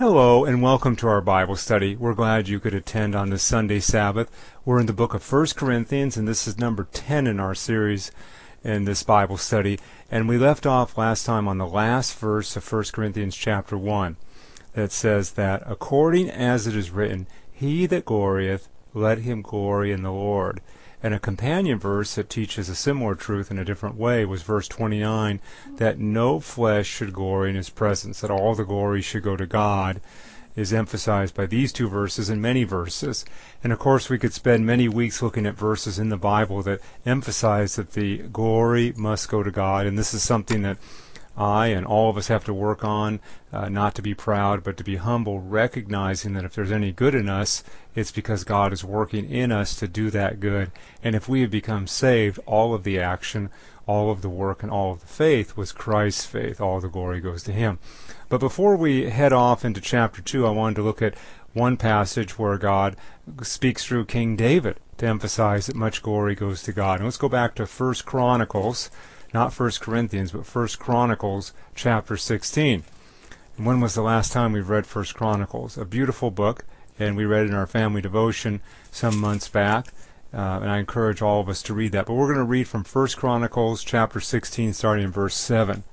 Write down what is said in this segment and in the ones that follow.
Hello and welcome to our Bible study. We're glad you could attend on this Sunday Sabbath. We're in the book of 1 Corinthians, and this is number 10 in our series in this Bible study. And we left off last time on the last verse of 1 Corinthians chapter 1 that says that, according as it is written, He that glorieth, let him glory in the Lord. And a companion verse that teaches a similar truth in a different way was verse 29, that no flesh should glory in his presence, that all the glory should go to God, is emphasized by these two verses and many verses. And of course we could spend many weeks looking at verses in the Bible that emphasize that the glory must go to God, and this is something that I and all of us have to work on, not to be proud, but to be humble, recognizing that if there's any good in us, it's because God is working in us to do that good. And if we have become saved, all of the action, all of the work, and all of the faith was Christ's faith. All the glory goes to Him. But before we head off into chapter 2, I wanted to look at one passage where God speaks through King David to emphasize that much glory goes to God. And let's go back to 1 Chronicles, not 1 Corinthians, but 1 Chronicles chapter 16. And when was the last time we read 1 Chronicles? A beautiful book, and we read it in our family devotion some months back, and I encourage all of us to read that. But we're going to read from 1 Chronicles chapter 16, starting in verse 7.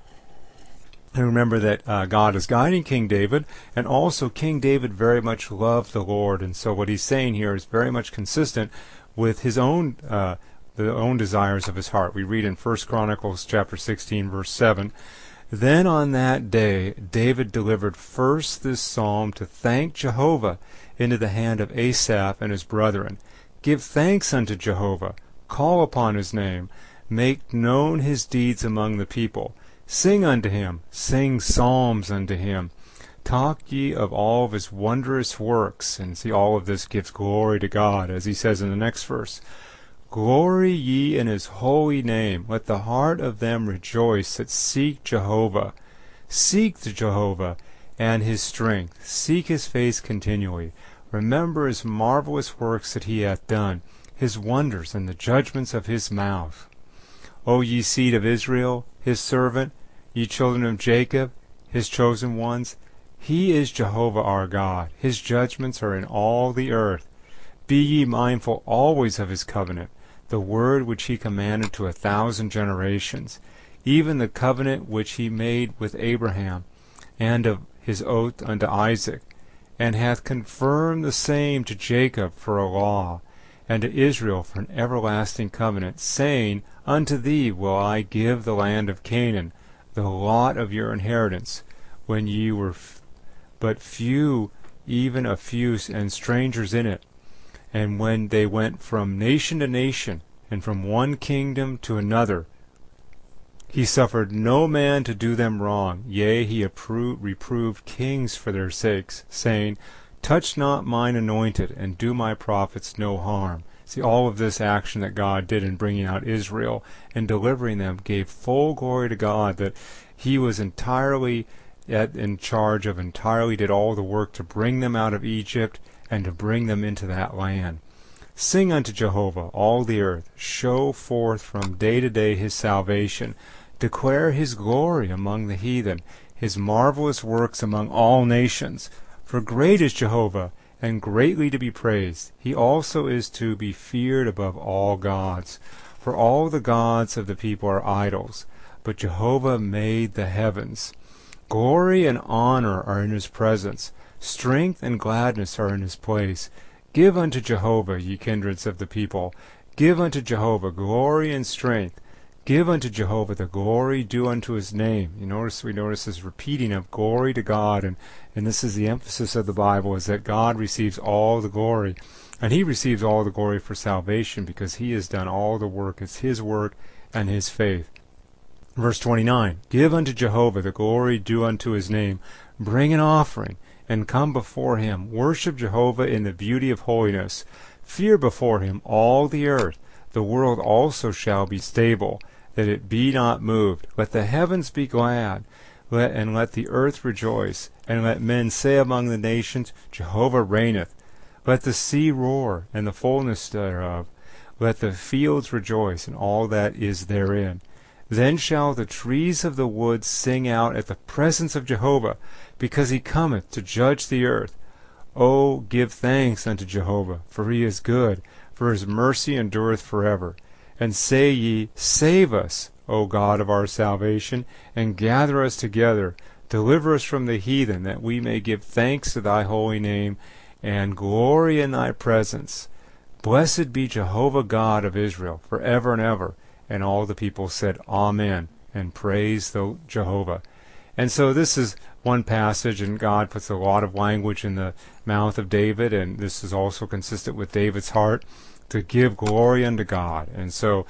And remember that God is guiding King David, and also King David very much loved the Lord, and so what he's saying here is very much consistent with his own the own desires of his heart. We read in 1 Chronicles chapter 16, verse 7, Then on that day David delivered first this psalm to thank Jehovah into the hand of Asaph and his brethren. Give thanks unto Jehovah, call upon his name, make known his deeds among the people. Sing unto him, sing psalms unto him. Talk ye of all of his wondrous works. And see, all of this gives glory to God, as he says in the next verse. Glory ye in his holy name. Let the heart of them rejoice that seek Jehovah. Seek the Jehovah and his strength. Seek his face continually. Remember his marvelous works that he hath done, his wonders and the judgments of his mouth. O ye seed of Israel, his servant, ye children of Jacob, his chosen ones, he is Jehovah our God. His judgments are in all the earth. Be ye mindful always of his covenant, the word which he commanded to 1,000 generations, even the covenant which he made with Abraham, and of his oath unto Isaac, and hath confirmed the same to Jacob for a law, and to Israel for an everlasting covenant, saying, Unto thee will I give the land of Canaan, the lot of your inheritance, when ye were but few, even a few, and strangers in it. And when they went from nation to nation, and from one kingdom to another, he suffered no man to do them wrong. Yea, he reproved kings for their sakes, saying, Touch not mine anointed, and do my prophets no harm. See, all of this action that God did in bringing out Israel and delivering them gave full glory to God, that he was entirely in charge of, entirely did all the work to bring them out of Egypt and to bring them into that land. Sing unto Jehovah, all the earth. Show forth from day to day his salvation. Declare his glory among the heathen, his marvelous works among all nations. For great is Jehovah, and greatly to be praised. He also is to be feared above all gods. For all the gods of the people are idols, but Jehovah made the heavens. Glory and honor are in his presence. Strength and gladness are in his place. Give unto Jehovah, ye kindreds of the people. Give unto Jehovah glory and strength. Give unto Jehovah the glory due unto his name. We notice this repeating of glory to God, and this is the emphasis of the Bible, is that God receives all the glory. And he receives all the glory for salvation because he has done all the work. It's his work and his faith. Verse 29, Give unto Jehovah the glory due unto his name. Bring an offering, and come before him. Worship Jehovah in the beauty of holiness. Fear before him all the earth. The world also shall be stable, that it be not moved. Let the heavens be glad, and let the earth rejoice. And let men say among the nations, Jehovah reigneth. Let the sea roar, and the fullness thereof. Let the fields rejoice, and all that is therein. Then shall the trees of the wood sing out at the presence of Jehovah, because he cometh to judge the earth. O give thanks unto Jehovah, for he is good, for his mercy endureth forever. And say ye, Save us, O God of our salvation, and gather us together. Deliver us from the heathen, that we may give thanks to thy holy name, and glory in thy presence. Blessed be Jehovah God of Israel, forever and ever. And all the people said, Amen, and praise the Jehovah. And so this is one passage, and God puts a lot of language in the mouth of David, and this is also consistent with David's heart, to give glory unto God. And so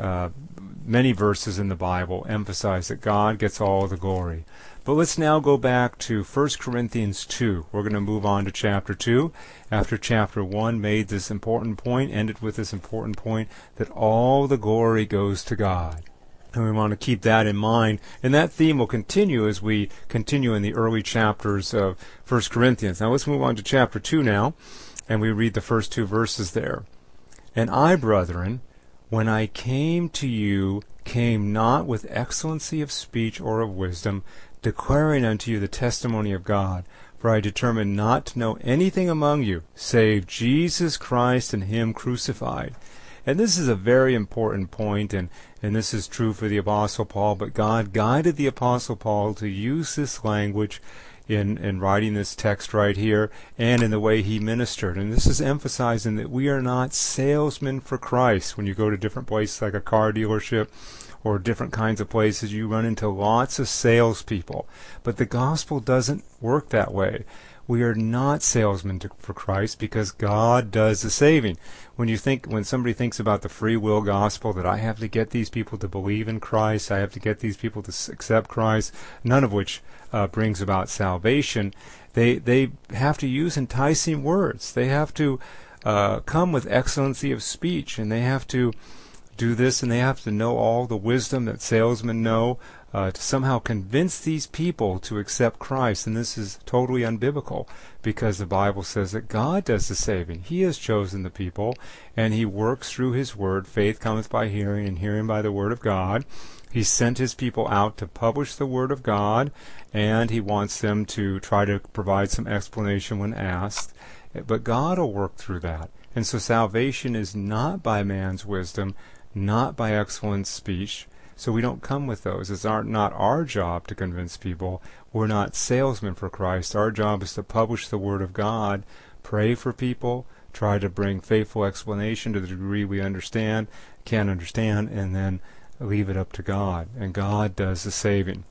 many verses in the Bible emphasize that God gets all the glory. But let's now go back to 1 Corinthians 2. We're going to move on to chapter 2. After chapter 1 made this important point, ended with this important point, that all the glory goes to God. And we want to keep that in mind. And that theme will continue as we continue in the early chapters of 1 Corinthians. Now let's move on to chapter 2 now, and we read the first 2 verses there. And I, brethren, when I came to you, came not with excellency of speech or of wisdom, declaring unto you the testimony of God. For I determined not to know anything among you, save Jesus Christ and him crucified. And this is a very important point, and this is true for the Apostle Paul, but God guided the Apostle Paul to use this language in writing this text right here, and in the way he ministered. And this is emphasizing that we are not salesmen for Christ. When you go to different places like a car dealership or different kinds of places, you run into lots of salespeople. But the gospel doesn't work that way. We are not salesmen for Christ, because God does the saving. When somebody thinks about the free will gospel, that I have to get these people to believe in Christ, I have to get these people to accept Christ, none of which brings about salvation, they have to use enticing words. They have to come with excellency of speech, and they have to do this, and they have to know all the wisdom that salesmen know, to somehow convince these people to accept Christ. And this is totally unbiblical, because the Bible says that God does the saving. He has chosen the people, and he works through his word. Faith cometh by hearing, and hearing by the word of God. He sent his people out to publish the word of God, and he wants them to try to provide some explanation when asked. But God will work through that. And so salvation is not by man's wisdom, not by excellent speech. So we don't come with those. It's not our job to convince people. We're not salesmen for Christ. Our job is to publish the Word of God, pray for people, try to bring faithful explanation to the degree we can understand, and then leave it up to God. And God does the saving.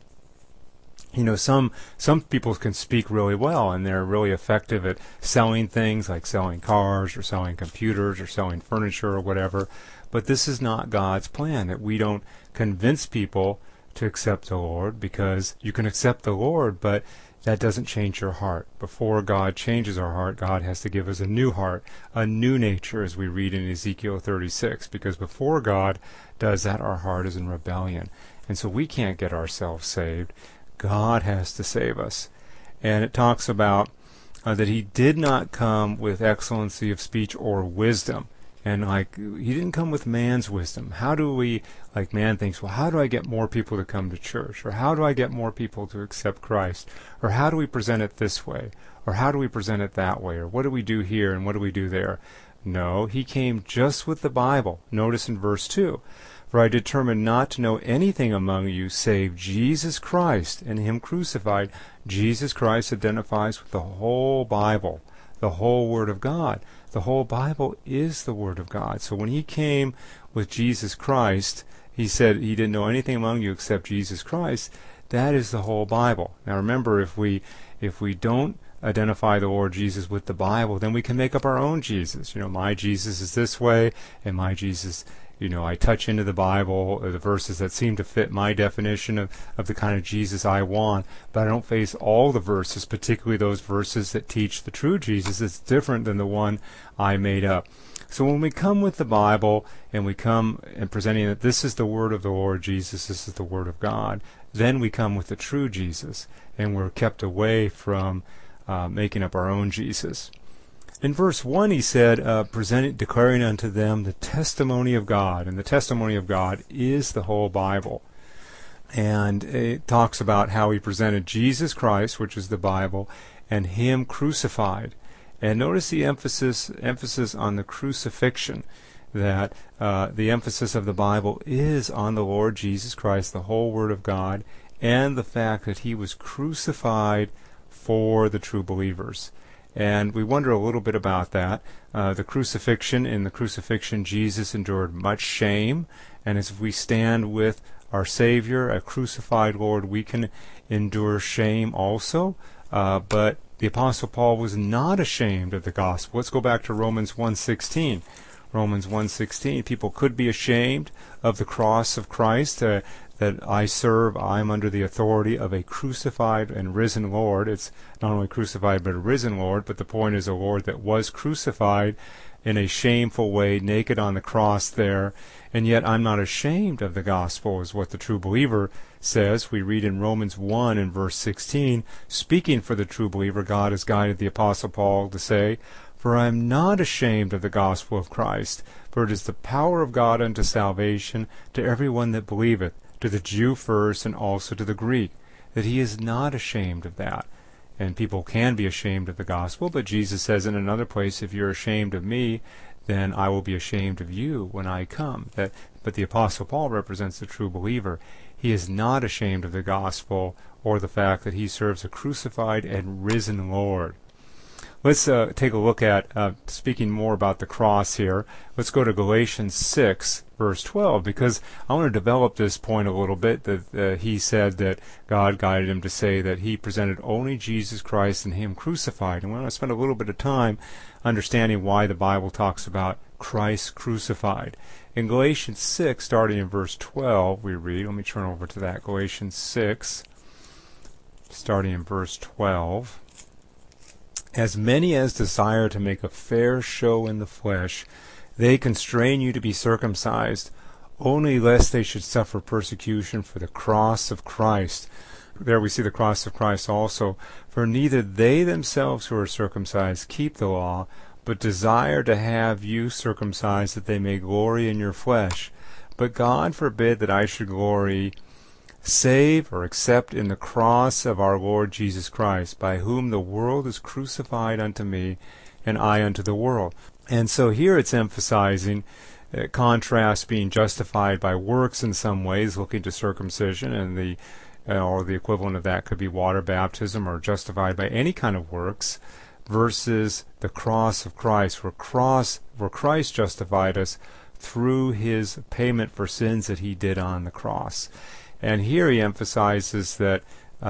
You know, some people can speak really well, and they're really effective at selling things, like selling cars or selling computers or selling furniture or whatever. But this is not God's plan, that we don't convince people to accept the Lord, because you can accept the Lord, but that doesn't change your heart. Before God changes our heart, God has to give us a new heart, a new nature, as we read in Ezekiel 36, because before God does that, our heart is in rebellion. And so we can't get ourselves saved. God has to save us. And it talks about that he did not come with excellency of speech or wisdom. And he didn't come with man's wisdom. How do we, man thinks, well, how do I get more people to come to church? Or how do I get more people to accept Christ? Or how do we present it this way? Or how do we present it that way? Or what do we do here and what do we do there? No, he came just with the Bible. Notice in verse 2, for I determined not to know anything among you save Jesus Christ and him crucified. Jesus Christ identifies with the whole Bible, the whole Word of God. The whole Bible is the Word of God. So when he came with Jesus Christ, he said he didn't know anything among you except Jesus Christ. That is the whole Bible. Now remember, if we don't identify the Lord Jesus with the Bible, then we can make up our own Jesus. My Jesus is this way, and my Jesus, I touch into the Bible, the verses that seem to fit my definition of the kind of Jesus I want, but I don't face all the verses, particularly those verses that teach the true Jesus. It's different than the one I made up. So when we come with the Bible, and we come and presenting that this is the word of the Lord Jesus, this is the word of God, then we come with the true Jesus, and we're kept away from making up our own Jesus. In verse 1 he said, declaring unto them the testimony of God. And the testimony of God is the whole Bible. And it talks about how he presented Jesus Christ, which is the Bible, and him crucified. And notice the emphasis on the crucifixion, that the emphasis of the Bible is on the Lord Jesus Christ, the whole Word of God, and the fact that he was crucified for the true believers. And we wonder a little bit about that. The crucifixion, in the crucifixion, Jesus endured much shame, and as we stand with our Savior, a crucified Lord, we can endure shame also. But the Apostle Paul was not ashamed of the gospel. Let's go back to Romans 1:16. Romans 1:16. People could be ashamed of the cross of Christ, that I'm under the authority of a crucified and risen Lord. It's not only crucified but a risen Lord, but the point is a Lord that was crucified in a shameful way, naked on the cross there, and yet I'm not ashamed of the gospel, is what the true believer says. We read in Romans 1 and verse 16, speaking for the true believer, God has guided the Apostle Paul to say, "For I am not ashamed of the gospel of Christ, for it is the power of God unto salvation to everyone that believeth, to the Jew first and also to the Greek," that he is not ashamed of that. And people can be ashamed of the gospel, but Jesus says in another place, if you're ashamed of me, then I will be ashamed of you when I come. But the Apostle Paul represents the true believer. He is not ashamed of the gospel or the fact that he serves a crucified and risen Lord. Let's take a look at, speaking more about the cross here, let's go to Galatians 6, verse 12, because I want to develop this point a little bit, that he said that God guided him to say that he presented only Jesus Christ and him crucified. And we want to spend a little bit of time understanding why the Bible talks about Christ crucified. In Galatians 6, starting in verse 12, we read, let me turn over to that, Galatians 6, starting in verse 12. As many as desire to make a fair show in the flesh, they constrain you to be circumcised, only lest they should suffer persecution for the cross of Christ. There we see the cross of Christ also. For neither they themselves who are circumcised keep the law, but desire to have you circumcised, that they may glory in your flesh. But God forbid that I should glory save or except in the cross of our Lord Jesus Christ, by whom the world is crucified unto me, and I unto the world. And so here it's emphasizing contrast being justified by works in some ways, looking to circumcision, and or the equivalent of that could be water baptism, or justified by any kind of works, versus the cross of Christ, where Christ justified us through his payment for sins that he did on the cross. And here he emphasizes that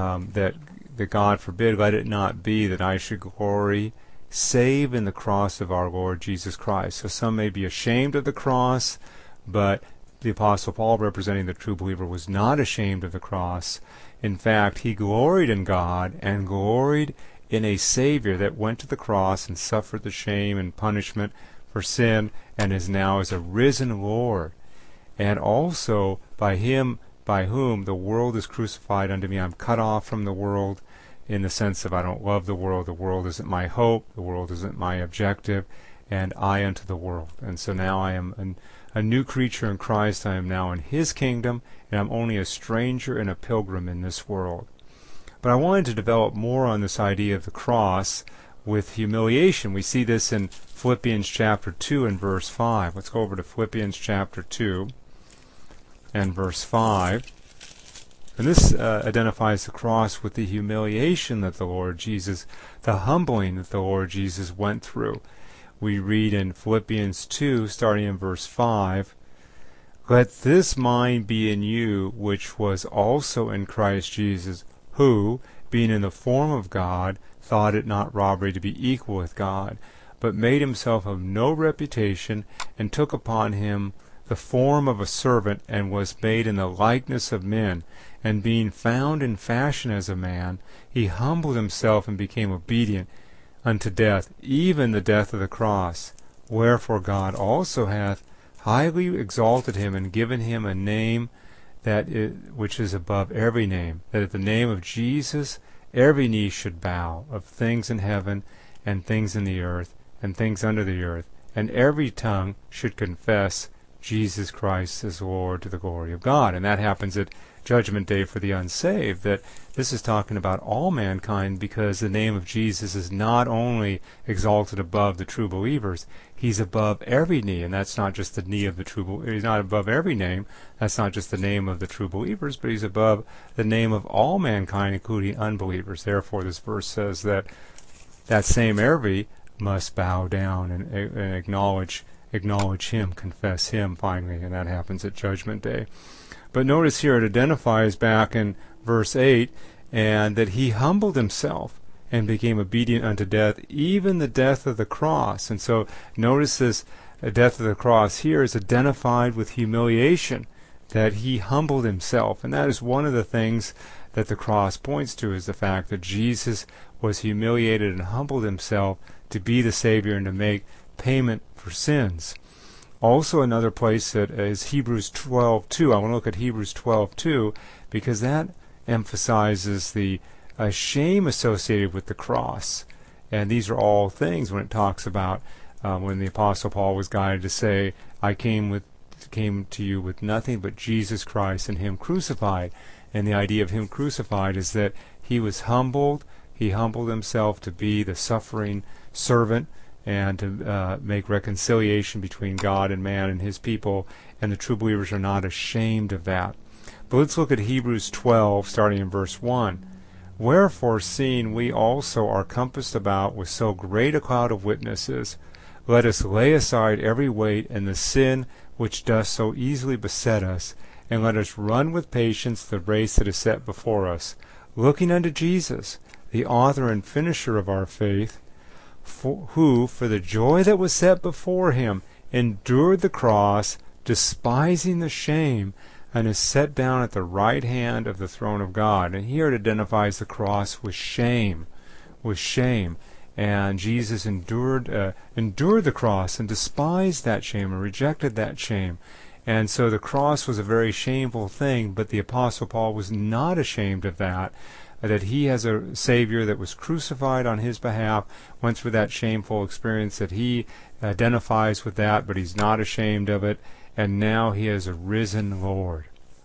God forbid, let it not be that I should glory save in the cross of our Lord Jesus Christ. So some may be ashamed of the cross, but the Apostle Paul, representing the true believer, was not ashamed of the cross. In fact, he gloried in God and gloried in a Savior that went to the cross and suffered the shame and punishment for sin, and is now as a risen Lord. And also by him, by whom the world is crucified unto me. I'm cut off from the world, in the sense of I don't love the world isn't my hope, the world isn't my objective, and I unto the world. And so now I am a new creature in Christ. I am now in his kingdom, and I'm only a stranger and a pilgrim in this world. But I wanted to develop more on this idea of the cross with humiliation. We see this in Philippians chapter 2 and verse 5. Let's go over to Philippians chapter 2 and verse 5. And this identifies the cross with the humiliation that the Lord Jesus, the humbling that the Lord Jesus went through. We read in Philippians 2, starting in verse 5, "Let this mind be in you, which was also in Christ Jesus, who, being in the form of God, thought it not robbery to be equal with God, but made himself of no reputation, and took upon him the form of a servant, and was made in the likeness of men. And being found in fashion as a man, he humbled himself and became obedient unto death, even the death of the cross. Wherefore God also hath highly exalted him, and given him a name which is above every name, that at the name of Jesus every knee should bow, of things in heaven, and things in the earth, and things under the earth, and every tongue should confess Jesus Christ is Lord, to the glory of God." And that happens at Judgment Day for the unsaved, that this is talking about all mankind, because the name of Jesus is not only exalted above the true believers, he's above every knee, and that's not just the knee of the true he's not above every name, that's not just the name of the true believers, but he's above the name of all mankind, including unbelievers. Therefore, this verse says that that same every must bow down and acknowledge him, confess him finally, and that happens at Judgment Day. But notice here it identifies back in verse 8, and that he humbled himself and became obedient unto death, even the death of the cross. And so notice this death of the cross here is identified with humiliation, that he humbled himself. And that is one of the things that the cross points to, is the fact that Jesus was humiliated and humbled himself to be the Savior and to make payment for sins. Also another place that is Hebrews 12:2. I want to look at Hebrews 12:2 because that emphasizes the shame associated with the cross. And these are all things when it talks about when the Apostle Paul was guided to say, I came to you with nothing but Jesus Christ and him crucified. And the idea of him crucified is that he was humbled. He humbled himself to be the suffering servant and to make reconciliation between God and man and his people, and the true believers are not ashamed of that. But let's look at Hebrews 12, starting in verse 1. Wherefore, seeing we also are compassed about with so great a cloud of witnesses, let us lay aside every weight and the sin which doth so easily beset us, and let us run with patience the race that is set before us, looking unto Jesus, the author and finisher of our faith, who, for the joy that was set before him, endured the cross, despising the shame, and is set down at the right hand of the throne of God. And here it identifies the cross with shame. And Jesus endured the cross and despised that shame and rejected that shame. And so the cross was a very shameful thing, but the Apostle Paul was not ashamed of that he has a Savior that was crucified on his behalf, went through that shameful experience, that he identifies with that, but he's not ashamed of it, and now he is a risen Lord.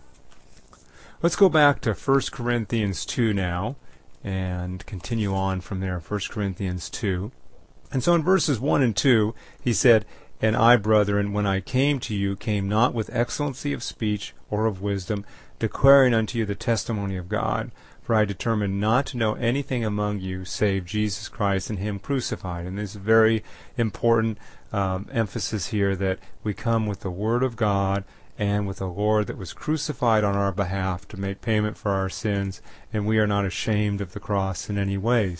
Let's go back to 1 Corinthians 2 now, and continue on from there, 1 Corinthians 2. And so in verses 1 and 2, he said, And I, brethren, when I came to you, came not with excellency of speech or of wisdom, declaring unto you the testimony of God. For I determined not to know anything among you save Jesus Christ and him crucified. And this is very important emphasis here, that we come with the Word of God and with the Lord that was crucified on our behalf to make payment for our sins, and we are not ashamed of the cross in any way.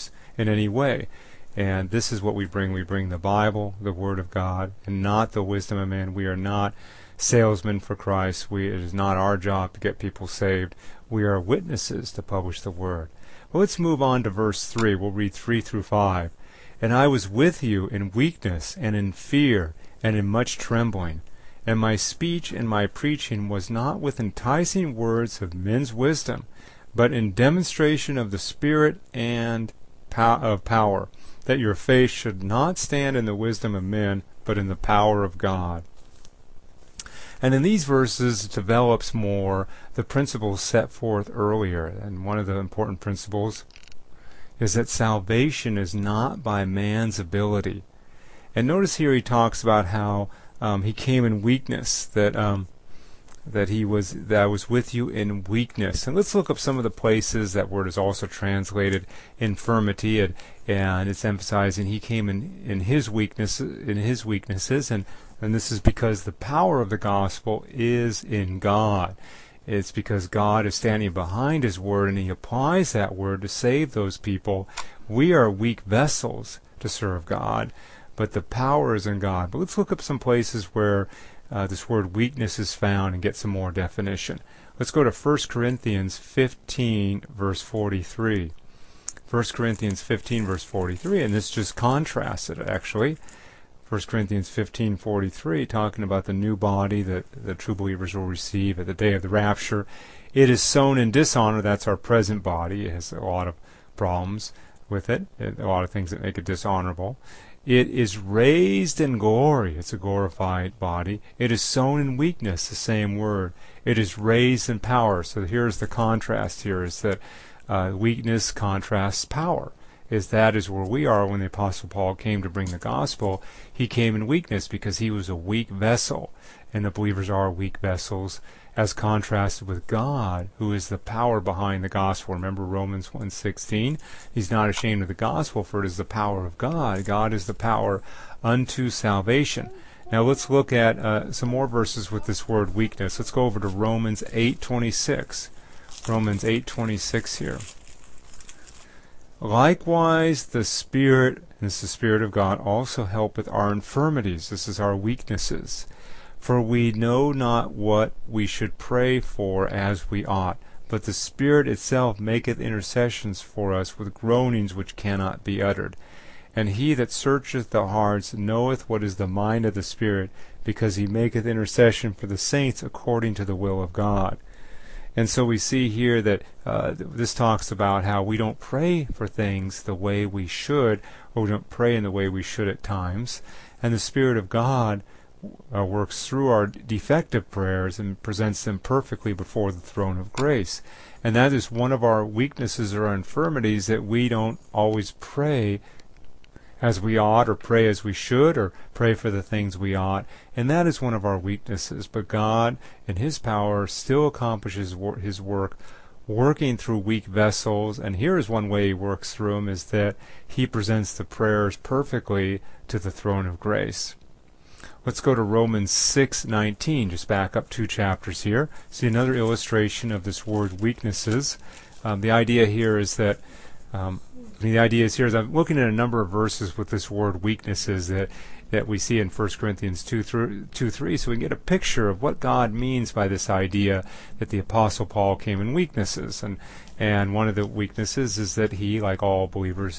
And this is what we bring. We bring the Bible, the Word of God, and not the wisdom of man. We are not salesmen for Christ. It is not our job to get people saved. We are witnesses to publish the Word. Well, let's move on to verse 3. We'll read 3 through 5. And I was with you in weakness and in fear and in much trembling. And my speech and my preaching was not with enticing words of men's wisdom, but in demonstration of the Spirit and of power, that your faith should not stand in the wisdom of men, but in the power of God. And in these verses, it develops more the principles set forth earlier. And one of the important principles is that salvation is not by man's ability. And notice here he talks about how he came in weakness, that I was with you in weakness. And let's look up some of the places that word is also translated infirmity, and it's emphasizing he came in his weaknesses, and this is because the power of the gospel is in God. It's because God is standing behind his word, and he applies that word to save those people. We are weak vessels to serve God, but the power is in God. But let's look up some places where this word weakness is found and get some more definition. Let's go to 1 Corinthians 15, verse 43. 1 Corinthians 15, verse 43, and this just contrasts it, actually. 1 Corinthians 15:43, talking about the new body that the true believers will receive at the day of the rapture. It is sown in dishonor. That's our present body. It has a lot of problems. with it, a lot of things that make it dishonorable. It is raised in glory. It's a glorified body. It is sown in weakness, the same word. It is raised in power. So here's the contrast here, is that weakness contrasts power. That is where we are when the Apostle Paul came to bring the gospel. He came in weakness because he was a weak vessel. And the believers are weak vessels, as contrasted with God, who is the power behind the gospel. Remember Romans 1:16? He's not ashamed of the gospel, for it is the power of God. God is the power unto salvation. Now let's look at some more verses with this word weakness. Let's go over to Romans 8:26. Romans 8:26 here. Likewise, the Spirit, and this is the Spirit of God, also helpeth our infirmities. This is our weaknesses. For we know not what we should pray for as we ought, but the Spirit itself maketh intercessions for us with groanings which cannot be uttered. And he that searcheth the hearts knoweth what is the mind of the Spirit, because he maketh intercession for the saints according to the will of God. And so we see here that this talks about how we don't pray for things the way we should, or we don't pray in the way we should at times. And the Spirit of God works through our defective prayers and presents them perfectly before the throne of grace. And that is one of our weaknesses or our infirmities, that we don't always pray as we ought, or pray as we should, or pray for the things we ought. And that is one of our weaknesses. But God, in His power, still accomplishes His work, working through weak vessels. And here is one way He works through them, is that He presents the prayers perfectly to the throne of grace. Let's go to Romans 6:19. Just back up 2 chapters here. See another illustration of this word weaknesses. The idea here is that I'm looking at a number of verses with this word weaknesses that we see in 1 Corinthians 2:3, so we can get a picture of what God means by this idea that the Apostle Paul came in weaknesses. And one of the weaknesses is that he, like all believers,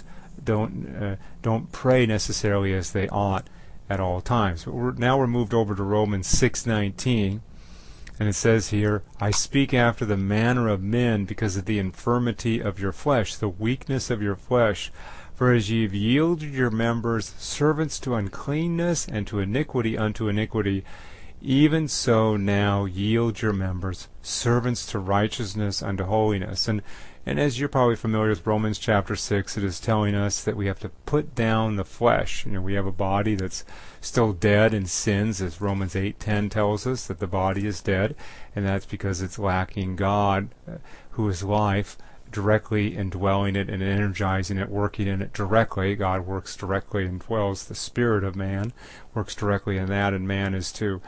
don't pray necessarily as they ought at all times. But now we're moved over to Romans 6:19, and it says here, I speak after the manner of men because of the infirmity of your flesh, the weakness of your flesh. For as ye have yielded your members servants to uncleanness and to iniquity unto iniquity, even so now yield your members servants to righteousness unto holiness. And as you're probably familiar with Romans chapter 6, it is telling us that we have to put down the flesh. We have a body that's still dead in sins, as Romans 8:10 tells us that the body is dead, and that's because it's lacking God, who is life, directly indwelling it and energizing it, working in it directly. God works directly and dwells. The spirit of man works directly in that, and man is to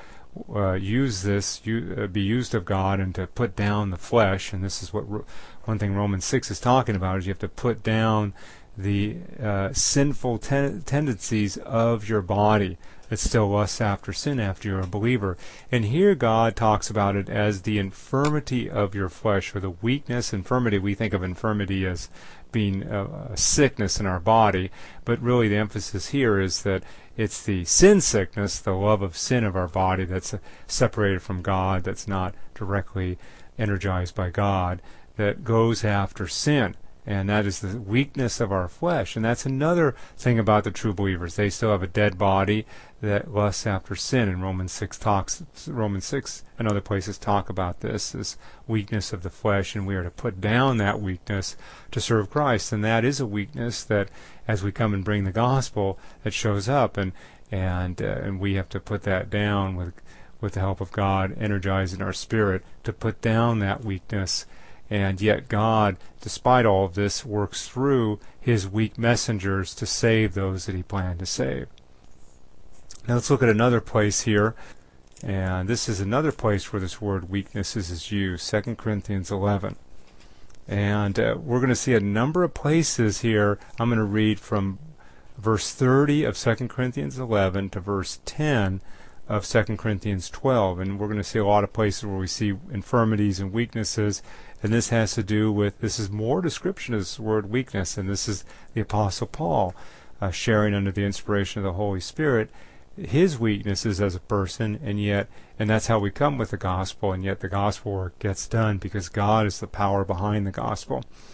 be used of God and to put down the flesh. And this is what one thing Romans 6 is talking about, is you have to put down the sinful tendencies of your body that still lusts after sin after you're a believer. And here God talks about it as the infirmity of your flesh, or the weakness, infirmity. We think of infirmity as being a sickness in our body, but really the emphasis here is that it's the sin sickness, the love of sin of our body that's separated from God, that's not directly energized by God, that goes after sin. And that is the weakness of our flesh. And that's another thing about the true believers. They still have a dead body that lusts after sin. And Romans 6 and other places talk about this weakness of the flesh, and we are to put down that weakness to serve Christ. And that is a weakness that, as we come and bring the gospel, that shows up, and we have to put that down with the help of God, energizing our spirit to put down that weakness. And yet God, despite all of this, works through His weak messengers to save those that He planned to save. Now let's look at another place here. And this is another place where this word weaknesses is used, 2 Corinthians 11. And we're going to see a number of places here. I'm going to read from verse 30 of 2 Corinthians 11 to verse 10 of 2 Corinthians 12. And we're going to see a lot of places where we see infirmities and weaknesses. And this has to do with, this is more description of this word weakness, and this is the Apostle Paul sharing under the inspiration of the Holy Spirit his weaknesses as a person, and that's how we come with the gospel, and yet the gospel work gets done because God is the power behind the gospel.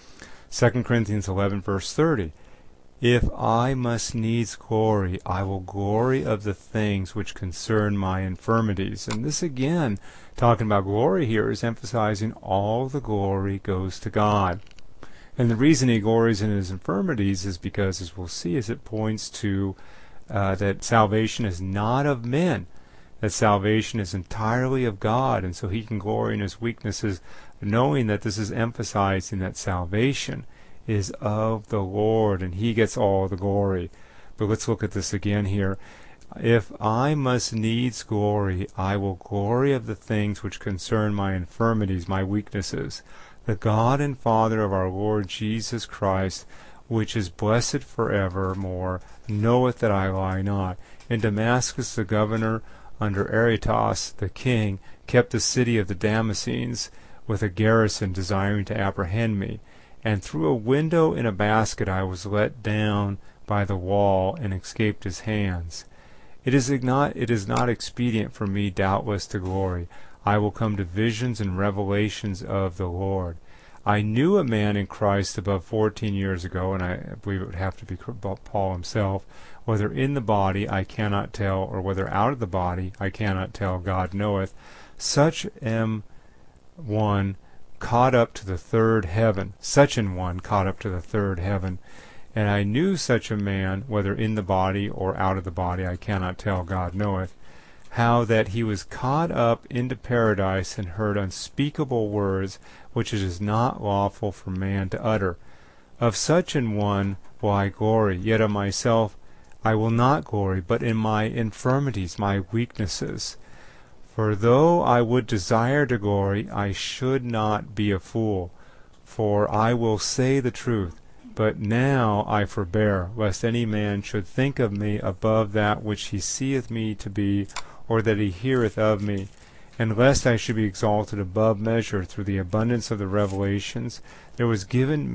2 Corinthians 11, verse 30. If I must needs glory, I will glory of the things which concern my infirmities. And this again, talking about glory here, is emphasizing all the glory goes to God. And the reason he glories in his infirmities is because, as we'll see, as it points to that salvation is not of men, that salvation is entirely of God, and so he can glory in his weaknesses, knowing that this is emphasizing that salvation is of the Lord, and he gets all the glory. But let's look at this again here. If I must needs glory, I will glory of the things which concern my infirmities, my weaknesses. The God and Father of our Lord Jesus Christ, which is blessed forevermore, knoweth that I lie not. In Damascus the governor, under Aretas the king, kept the city of the Damascenes with a garrison, desiring to apprehend me. And through a window in a basket I was let down by the wall, and escaped his hands. It is not expedient for me, doubtless, to glory. I will come to visions and revelations of the Lord. I knew a man in Christ above 14 years ago, and I believe it would have to be Paul himself, whether in the body I cannot tell, or whether out of the body I cannot tell, God knoweth. Such am one caught up to the third heaven. Such an one caught up to the third heaven. And I knew such a man, whether in the body or out of the body, I cannot tell, God knoweth, how that he was caught up into paradise, and heard unspeakable words, which it is not lawful for man to utter. Of such an one will I glory, yet of myself I will not glory, but in my infirmities, my weaknesses. For though I would desire to glory, I should not be a fool. For I will say the truth, but now I forbear, lest any man should think of me above that which he seeth me to be, or that he heareth of me. And lest I should be exalted above measure through the abundance of the revelations, there was given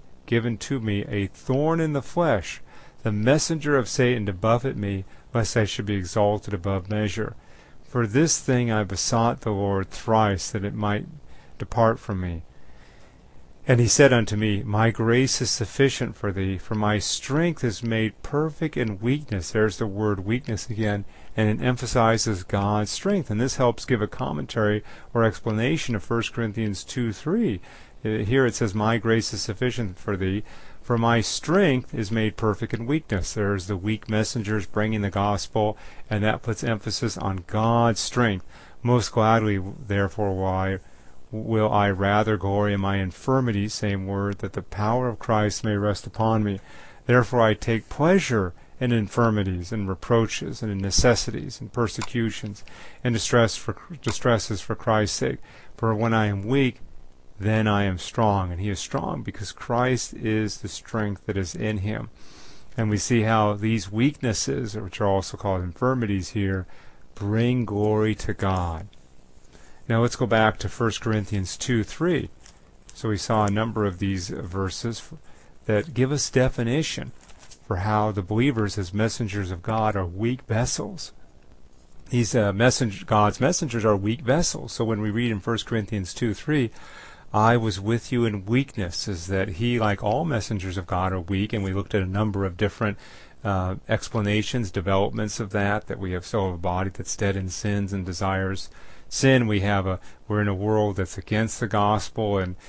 to me a thorn in the flesh, the messenger of Satan to buffet me, lest I should be exalted above measure. For this thing I besought the Lord thrice, that it might depart from me. And he said unto me, My grace is sufficient for thee, for my strength is made perfect in weakness. There's the word weakness again, and it emphasizes God's strength. And this helps give a commentary or explanation of 1 Corinthians 2:3. Here it says, My grace is sufficient for thee, for my strength is made perfect in weakness. There's the weak messengers bringing the gospel, and that puts emphasis on God's strength. Most gladly, therefore, will I rather glory in my infirmities, same word, that the power of Christ may rest upon me. Therefore I take pleasure in infirmities, and reproaches, and in necessities, and persecutions, and distresses for Christ's sake. For when I am weak, then I am strong. And he is strong because Christ is the strength that is in him. And we see how these weaknesses, which are also called infirmities here, bring glory to God. Now let's go back to 1 Corinthians 2:3. So we saw a number of these verses that give us definition for how the believers as messengers of God are weak vessels. These God's messengers are weak vessels. So when we read in 1 Corinthians 2:3, I was with you in weakness, is that he, like all messengers of God, are weak, and we looked at a number of different explanations, developments of that we have a body that's dead in sins and desires sin. We're in a world that's against the gospel and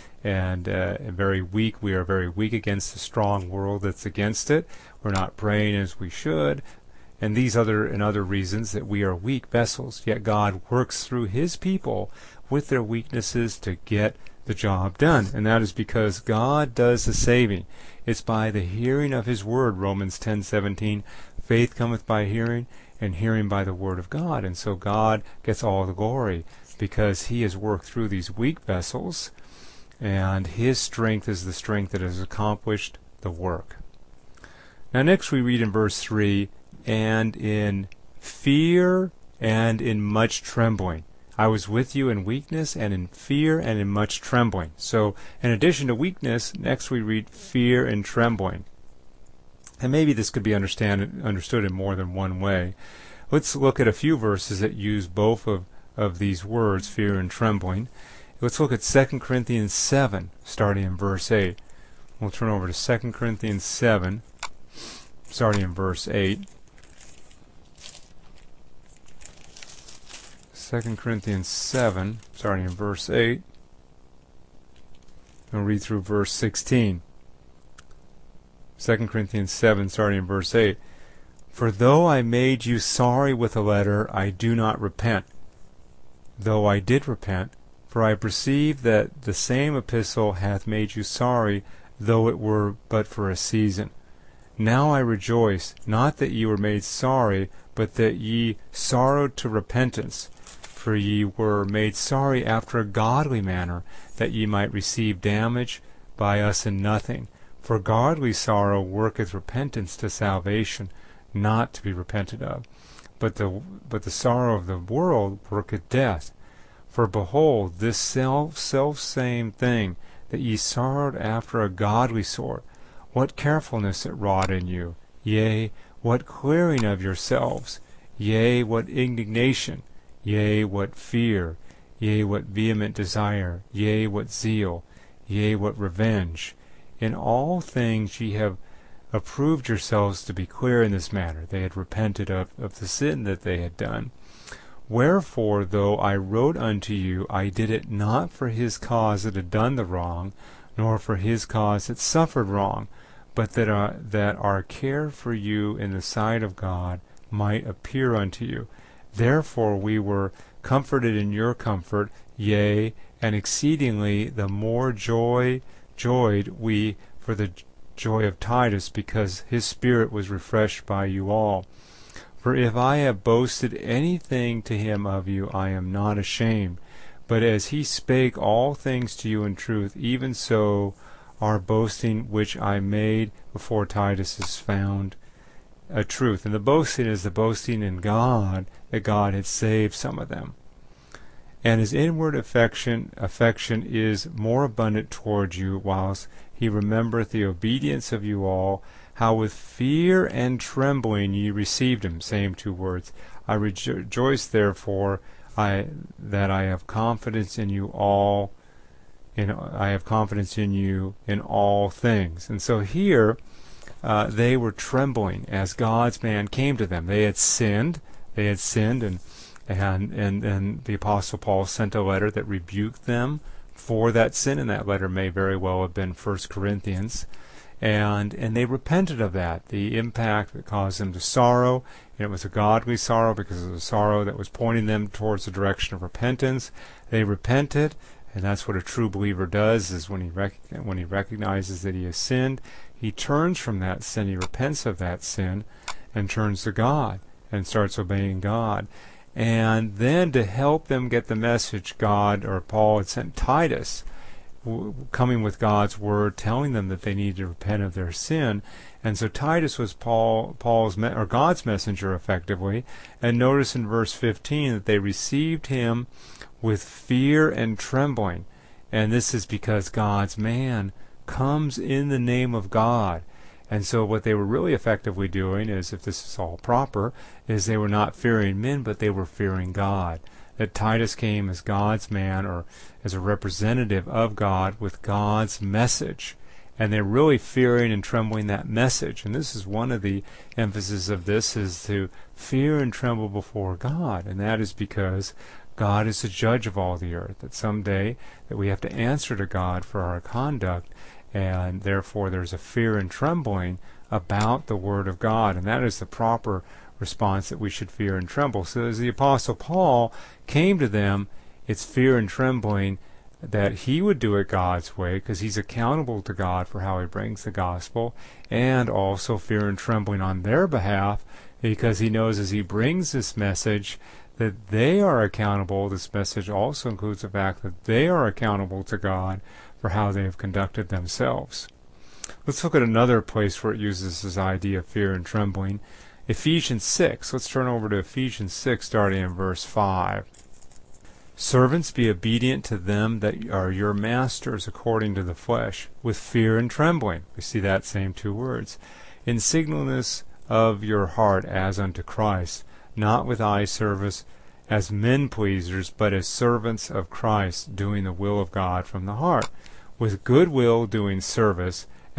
very weak. We are very weak against the strong world that's against it. We're not praying as we should, and these other reasons that we are weak vessels. Yet God works through his people with their weaknesses to get the job done, and that is because God does the saving. It's by the hearing of his word, Romans 10:17. Faith cometh by hearing, and hearing by the word of God. And so God gets all the glory because he has worked through these weak vessels, and his strength is the strength that has accomplished the work. Now next we read in verse 3, and in fear and in much trembling. I was with you in weakness and in fear and in much trembling. So in addition to weakness, next we read fear and trembling. And maybe this could be understood in more than one way. Let's look at a few verses that use both of these words, fear and trembling. Let's look at 2 Corinthians 7, starting in verse 8. We'll turn over to 2 Corinthians 7, starting in verse 8. 2 Corinthians 7, starting in verse 8. We'll read through verse 16. 2 Corinthians 7, starting in verse 8. For though I made you sorry with a letter, I do not repent, though I did repent, for I perceive that the same epistle hath made you sorry, though it were but for a season. Now I rejoice, not that ye were made sorry, but that ye sorrowed to repentance. For ye were made sorry after a godly manner, that ye might receive damage by us in nothing. For godly sorrow worketh repentance to salvation, not to be repented of. But the sorrow of the world worketh death. For behold, this self-same thing, that ye sorrowed after a godly sort, what carefulness it wrought in you, yea, what clearing of yourselves, yea, what indignation, yea, what fear, yea, what vehement desire, yea, what zeal, yea, what revenge. In all things ye have approved yourselves to be clear in this matter. They had repented of the sin that they had done. Wherefore, though I wrote unto you, I did it not for his cause that had done the wrong, nor for his cause that suffered wrong, but that our care for you in the sight of God might appear unto you. Therefore we were comforted in your comfort, yea, and exceedingly the more joyed we for the joy of Titus, because his spirit was refreshed by you all. For if I have boasted anything to him of you, I am not ashamed. But as he spake all things to you in truth, even so our boasting which I made before Titus is found a truth. And the boasting is the boasting in God, that God had saved some of them. And his inward affection is more abundant toward you, whilst he remembereth the obedience of you all, how with fear and trembling ye received him. Same two words. I rejoice therefore that I have confidence in you all. I have confidence in you in all things. And so here they were trembling as God's man came to them. They had sinned. And the Apostle Paul sent a letter that rebuked them for that sin, and that letter may very well have been 1 Corinthians. And they repented of that, the impact that caused them to sorrow. And it was a godly sorrow because it was a sorrow that was pointing them towards the direction of repentance. They repented, and that's what a true believer does, is when he recognizes that he has sinned, he turns from that sin, he repents of that sin, and turns to God, and starts obeying God. And then to help them get the message, Paul had sent Titus, coming with God's word, telling them that they needed to repent of their sin. And so Titus was God's messenger, effectively. And notice in verse 15 that they received him with fear and trembling. And this is because God's man comes in the name of God. And so what they were really effectively doing is, if this is all proper, is they were not fearing men, but they were fearing God. That Titus came as God's man, or as a representative of God, with God's message. And they're really fearing and trembling that message. And this is one of the emphasis of this, is to fear and tremble before God. And that is because God is the judge of all the earth. That someday that we have to answer to God for our conduct. And therefore there's a fear and trembling about the Word of God. And that is the proper response, that we should fear and tremble. So as the Apostle Paul came to them, it's fear and trembling that he would do it God's way, because he's accountable to God for how he brings the gospel, and also fear and trembling on their behalf, because he knows as he brings this message that they are accountable. This message also includes the fact that they are accountable to God for how they have conducted themselves. Let's look at another place where it uses this idea of fear and trembling. Ephesians 6. Let's turn over to Ephesians 6, starting in verse 5. Servants, be obedient to them that are your masters according to the flesh, with fear and trembling. We see that same two words. In singleness of your heart as unto Christ, not with eye service as men pleasers, but as servants of Christ, doing the will of God from the heart, with good will doing service,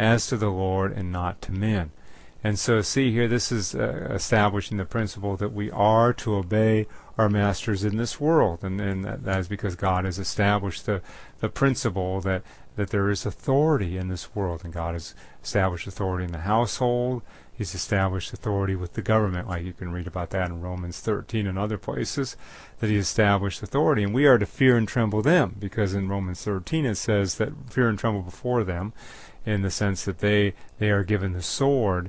as to the Lord and not to men. And so see here, this is establishing the principle that we are to obey our masters in this world. And that is because God has established the principle that there is authority in this world. And God has established authority in the household. He's established authority with the government, like you can read about that in Romans 13 and other places, that he established authority. And we are to fear and tremble them, because in Romans 13 it says that fear and tremble before them, in the sense that they are given the sword,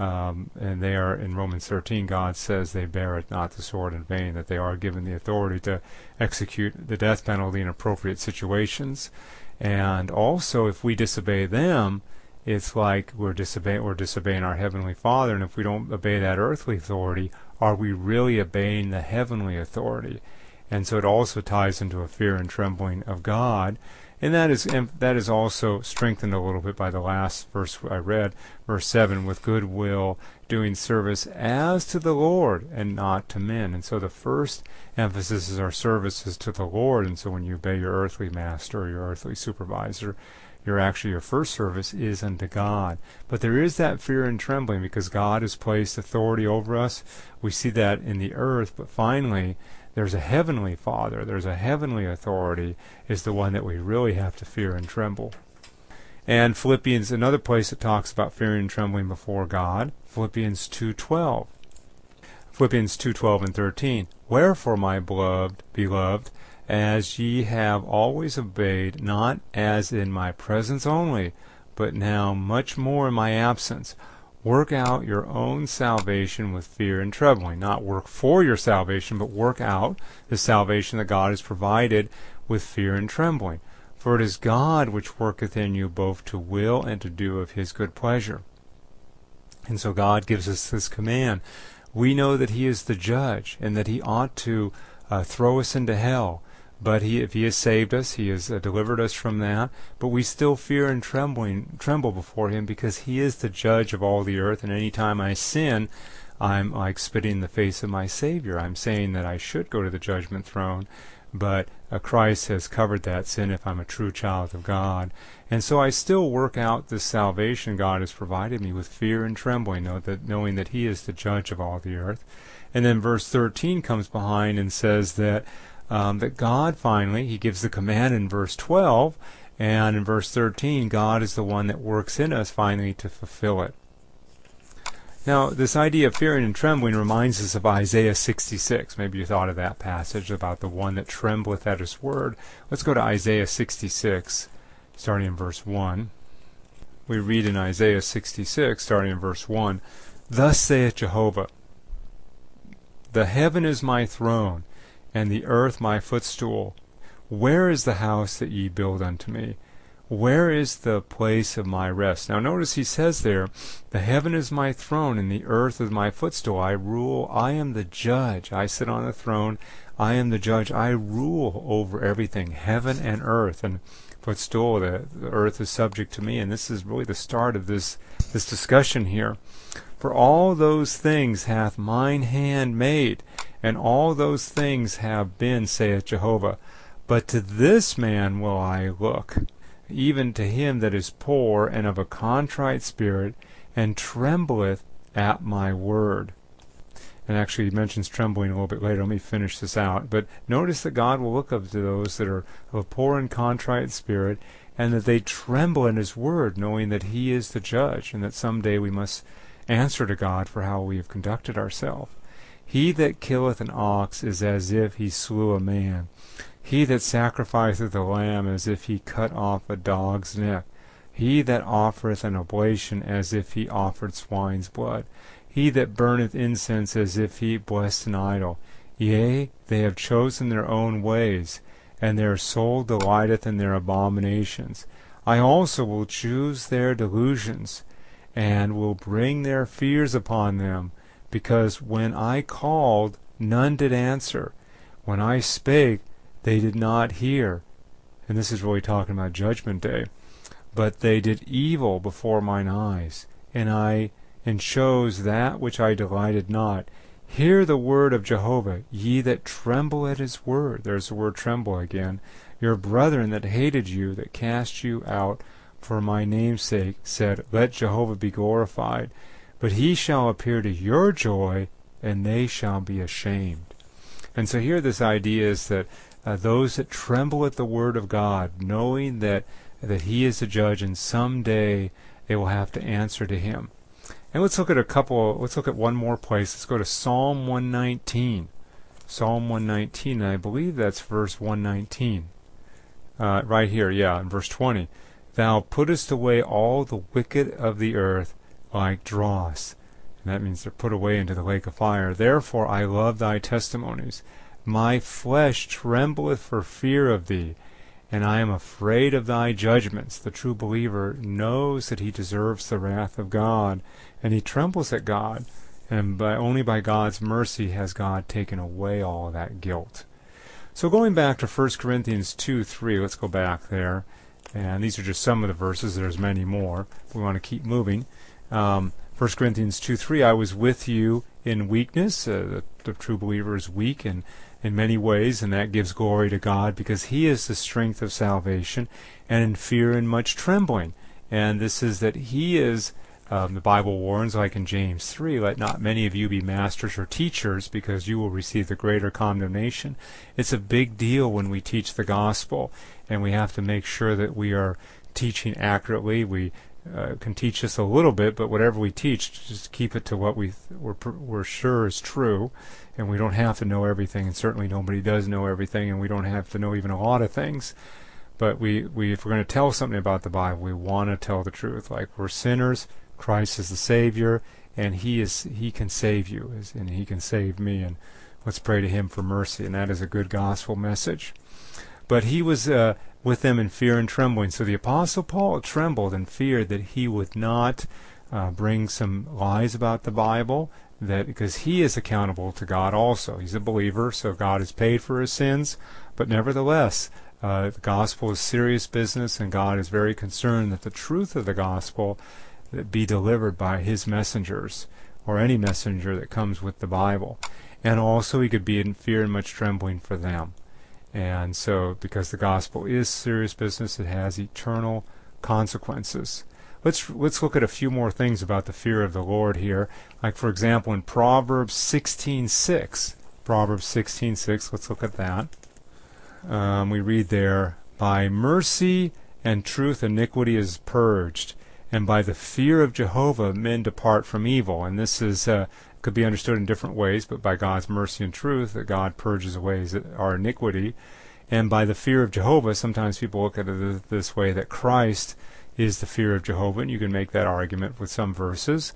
and they are, in Romans 13, God says they bear it not the sword in vain, that they are given the authority to execute the death penalty in appropriate situations. And also, if we disobey them, it's like we're disobeying our Heavenly Father, and if we don't obey that earthly authority, are we really obeying the heavenly authority? And so it also ties into a fear and trembling of God. And that is also strengthened a little bit by the last verse I read, verse 7, with good will, doing service as to the Lord and not to men. And so the first emphasis is our service is to the Lord. And so when you obey your earthly master or your earthly supervisor, your first service is unto God. But there is that fear and trembling because God has placed authority over us. We see that in the earth, but finally, there's a heavenly Father, there's a heavenly authority, is the one that we really have to fear and tremble. And Philippians, another place that talks about fearing and trembling before God, Philippians 2:12. Philippians 2:12 and 13. Wherefore, my beloved, as ye have always obeyed, not as in my presence only, but now much more in my absence, work out your own salvation with fear and trembling. Not work for your salvation, but work out the salvation that God has provided with fear and trembling. For it is God which worketh in you both to will and to do of his good pleasure. And so God gives us this command. We know that he is the judge and that he ought to throw us into hell. But if he has saved us, he has delivered us from that. But we still fear and tremble before him because he is the judge of all the earth. And any time I sin, I'm like spitting in the face of my Savior. I'm saying that I should go to the judgment throne. But Christ has covered that sin if I'm a true child of God. And so I still work out this salvation God has provided me with fear and trembling, knowing that he is the judge of all the earth. And then verse 13 comes behind and says that God finally, he gives the command in verse 12, and in verse 13, God is the one that works in us finally to fulfill it. Now, this idea of fearing and trembling reminds us of Isaiah 66. Maybe you thought of that passage about the one that trembleth at his word. Let's go to Isaiah 66, starting in verse 1. We read in Isaiah 66, starting in verse 1, Thus saith Jehovah, The heaven is my throne, and the earth my footstool. Where is the house that ye build unto me? Where is the place of my rest? Now notice he says there, the heaven is my throne, and the earth is my footstool. I rule, I am the judge. I sit on the throne, I am the judge. I rule over everything, heaven and earth. And footstool, the earth is subject to me. And this is really the start of this discussion here. For all those things hath mine hand made, and all those things have been, saith Jehovah. But to this man will I look, even to him that is poor and of a contrite spirit, and trembleth at my word. And actually he mentions trembling a little bit later. Let me finish this out. But notice that God will look up to those that are of a poor and contrite spirit, and that they tremble in his word, knowing that he is the judge, and that someday we must answer to God for how we have conducted ourselves. He that killeth an ox is as if he slew a man. He that sacrificeth a lamb as if he cut off a dog's neck. He that offereth an oblation as if he offered swine's blood. He that burneth incense as if he blessed an idol. Yea, they have chosen their own ways, and their soul delighteth in their abominations. I also will choose their delusions, and will bring their fears upon them, because when I called, none did answer. When I spake, they did not hear. And this is really talking about Judgment Day. But they did evil before mine eyes, and chose that which I delighted not. Hear the word of Jehovah, ye that tremble at his word. There's the word tremble again. Your brethren that hated you, that cast you out for my name's sake said, Let Jehovah be glorified. But he shall appear to your joy, and they shall be ashamed. And so here this idea is that those that tremble at the word of God, knowing that he is a judge, and someday they will have to answer to him. And let's look at one more place. Let's go to Psalm 119. Psalm 119, and I believe that's verse 119. Right here, in verse 20. Thou puttest away all the wicked of the earth like dross. And that means they're put away into the lake of fire. Therefore I love thy testimonies. My flesh trembleth for fear of thee, and I am afraid of thy judgments. The true believer knows that he deserves the wrath of God, and he trembles at God, and only by God's mercy has God taken away all that guilt. So going back to 1 Corinthians 2:3, let's go back there, and these are just some of the verses. There's many more. We want to keep moving. 1 Corinthians 2:3, I was with you in weakness. The true believer is weak in many ways, and that gives glory to God because he is the strength of salvation, and in fear and much trembling. And this is that he is, the Bible warns, like in James 3, let not many of you be masters or teachers, because you will receive the greater condemnation. It's a big deal when we teach the gospel, and we have to make sure that we are teaching accurately. We can teach just a little bit, but whatever we teach, just keep it to what we're sure is true, and we don't have to know everything, and certainly nobody does know everything, and we don't have to know even a lot of things. But if we're going to tell something about the Bible, we want to tell the truth. Like, we're sinners, Christ is the Savior, and He can save you, and He can save me, and let's pray to Him for mercy, and that is a good gospel message. But he was with them in fear and trembling. So the Apostle Paul trembled and feared that he would not bring some lies about the Bible, because he is accountable to God also. He's a believer, so God has paid for his sins, but nevertheless, the gospel is serious business, and God is very concerned that the truth of the gospel be delivered by his messengers, or any messenger that comes with the Bible. And also he could be in fear and much trembling for them. And so, because the gospel is serious business, it has eternal consequences. Let's look at a few more things about the fear of the Lord here. Like, for example, in Proverbs 16:6. Proverbs 16:6, let's look at that. We read there, By mercy and truth iniquity is purged, and by the fear of Jehovah men depart from evil. And this is could be understood in different ways, but by God's mercy and truth, that God purges away our iniquity. And by the fear of Jehovah, sometimes people look at it this way, that Christ is the fear of Jehovah, and you can make that argument with some verses.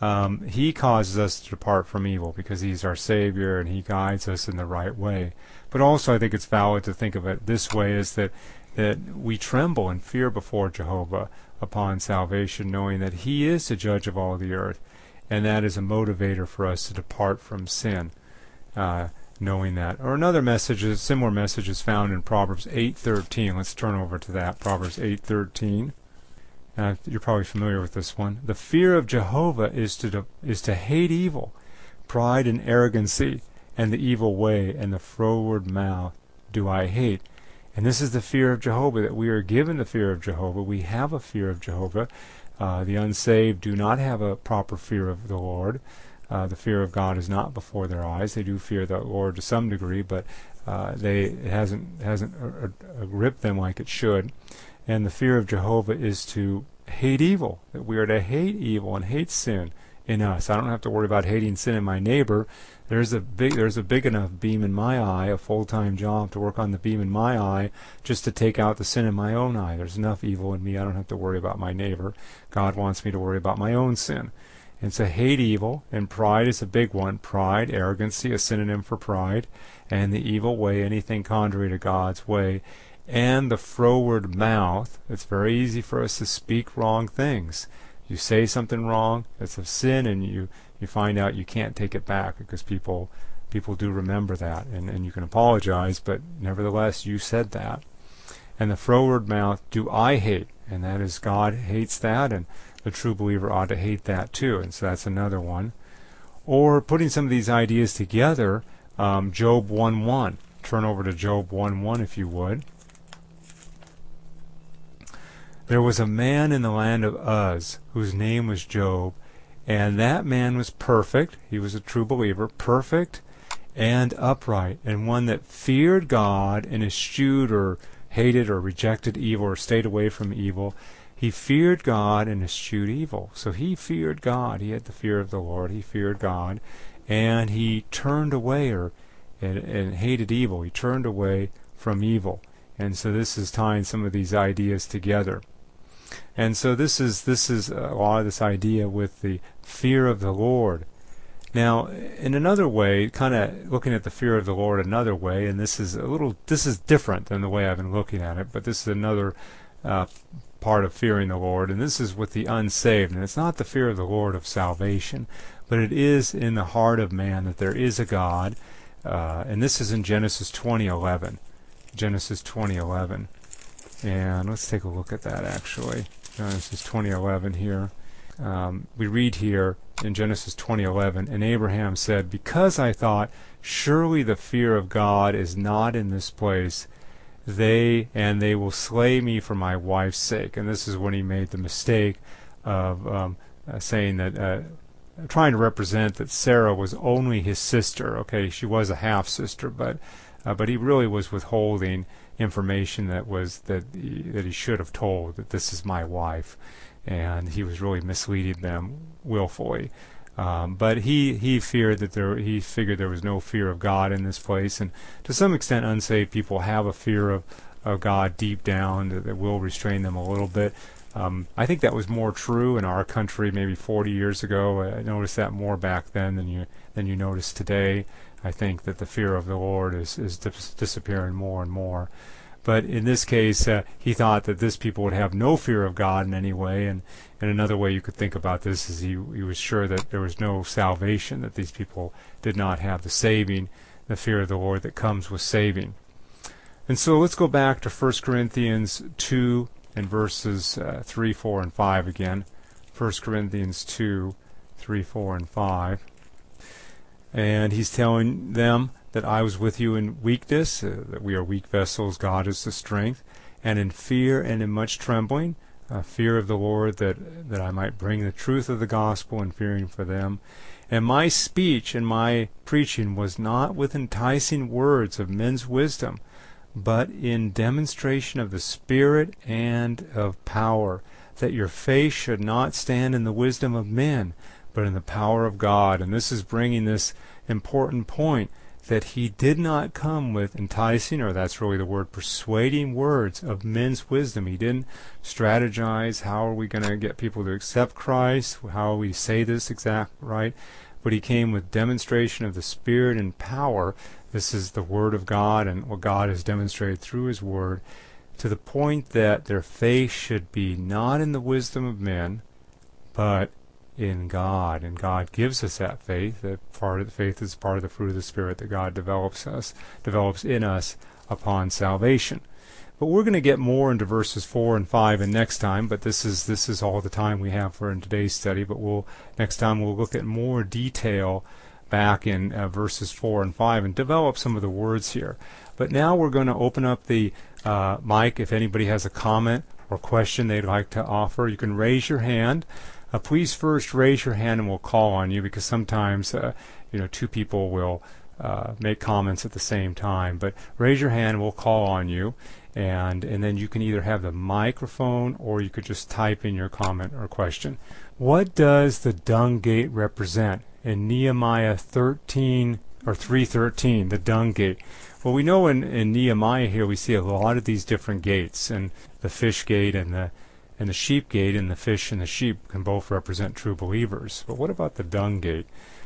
He causes us to depart from evil because he's our Savior, and he guides us in the right way. But also I think it's valid to think of it this way, is that we tremble and fear before Jehovah upon salvation, knowing that he is the judge of all the earth, and that is a motivator for us to depart from sin, knowing that. Or another message, a similar message, is found in Proverbs 8:13. Let's turn over to that, Proverbs 8:13. You're probably familiar with this one. The fear of Jehovah is to hate evil, pride and arrogancy, and the evil way, and the froward mouth do I hate. And this is the fear of Jehovah, that we are given the fear of Jehovah. We have a fear of Jehovah. The unsaved do not have a proper fear of the Lord. The fear of God is not before their eyes. They do fear the Lord to some degree, but it hasn't gripped them like it should. And the fear of Jehovah is to hate evil, that we are to hate evil and hate sin in us. I don't have to worry about hating sin in my neighbor. There's a big enough beam in my eye, a full-time job to work on the beam in my eye, just to take out the sin in my own eye. There's enough evil in me. I don't have to worry about my neighbor. God wants me to worry about my own sin. And so hate evil, and pride is a big one. Pride, arrogancy, a synonym for pride, and the evil way, anything contrary to God's way, and the froward mouth. It's very easy for us to speak wrong things. You say something wrong, it's a sin, and you find out you can't take it back, because people do remember that, and you can apologize, but nevertheless you said that. And the froward mouth do I hate, and that is, God hates that, and the true believer ought to hate that too, and so that's another one. Or putting some of these ideas together, Job 1:1. Turn over to Job 1:1 if you would. There was a man in the land of Uz, whose name was Job, and that man was perfect. He was a true believer, perfect and upright, and one that feared God and eschewed or hated or rejected evil or stayed away from evil. He feared God and eschewed evil. So he feared God. He had the fear of the Lord. He feared God, and he turned away and hated evil. He turned away from evil. And so this is tying some of these ideas together. And so this is a lot of this idea with the fear of the Lord. Now, in another way, kind of looking at the fear of the Lord another way, and this is different than the way I've been looking at it, but this is another part of fearing the Lord, and this is with the unsaved. And it's not the fear of the Lord of salvation, but it is in the heart of man that there is a God, and this is in Genesis 20:11. Genesis 20:11. And let's take a look at that, actually. Genesis 20:11 here. We read here in Genesis 20:11, and Abraham said, "Because I thought, surely the fear of God is not in this place, they will slay me for my wife's sake." And this is when he made the mistake of saying that, trying to represent that Sarah was only his sister. Okay, she was a half-sister, but he really was withholding information that he should have told, that this is my wife, and he was really misleading them willfully. But he feared that he figured there was no fear of God in this place, and to some extent unsaved people have a fear of God deep down that will restrain them a little bit. I think that was more true in our country maybe 40 years ago. I noticed that more back then than you notice today. I think that the fear of the Lord is disappearing more and more. But in this case, he thought that this people would have no fear of God in any way. And another way you could think about this is he was sure that there was no salvation, that these people did not have the fear of the Lord that comes with saving. And so let's go back to 1 Corinthians 2 and verses 3, 4, and 5 again. 1 Corinthians 2, 3, 4, and 5. And he's telling them that I was with you in weakness, that we are weak vessels, God is the strength, and in fear and in much trembling, fear of the Lord, that I might bring the truth of the gospel, and fearing for them. And my speech and my preaching was not with enticing words of men's wisdom, but in demonstration of the Spirit and of power, that your faith should not stand in the wisdom of men, but in the power of God. And this is bringing this important point, that he did not come with enticing, or that's really the word, persuading words of men's wisdom. He didn't strategize, how are we going to get people to accept Christ, how we say this exact right, but he came with demonstration of the Spirit and power. This is the Word of God and what God has demonstrated through his Word, to the point that their faith should be not in the wisdom of men, but in God. And God gives us that faith. That part of the faith is part of the fruit of the Spirit that God develops in us upon salvation. But we're going to get more into verses 4 and 5 in next time, but this is all the time we have for in today's study. But next time we'll look at more detail back in verses 4 and 5 and develop some of the words here. But now we're going to open up the mic. If anybody has a comment or question they'd like to offer, you can raise your hand. Please first raise your hand and we'll call on you, because sometimes two people will make comments at the same time. But raise your hand and we'll call on you, and then you can either have the microphone or you could just type in your comment or question. What does the dung gate represent in Nehemiah 13 or 3:13? The dung gate. Well, we know in Nehemiah here we see a lot of these different gates, and the fish gate and the sheep gate, and the fish and the sheep can both represent true believers. But what about the dung gate?